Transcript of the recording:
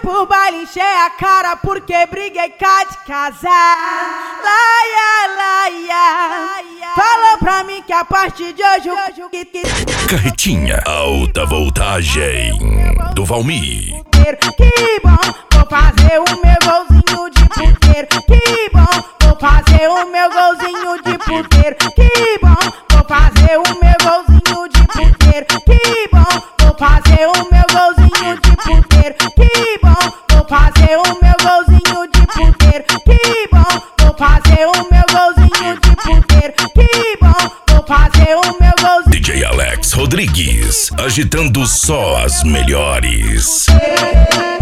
pro baile encher a cara porque briguei cá de casar. Laia, laia, falou pra mim que a partir de hoje Carretinha alta voltagem do Valmir. Que bom, vou fazer o meu golzinho de puteiro. Que bom, vou fazer o meu golzinho de puteiro. Que bom, vou fazer o meu golzinho de puteiro. Que bom, vou fazer o meu golzinho de puteiro. Que bom, vou fazer o meu golzinho de puteiro. Que bom, vou fazer o meu golzinho de puteiro. Que bom, vou fazer o meu golzinho. DJ Alex Rodrigues, agitando só as melhores.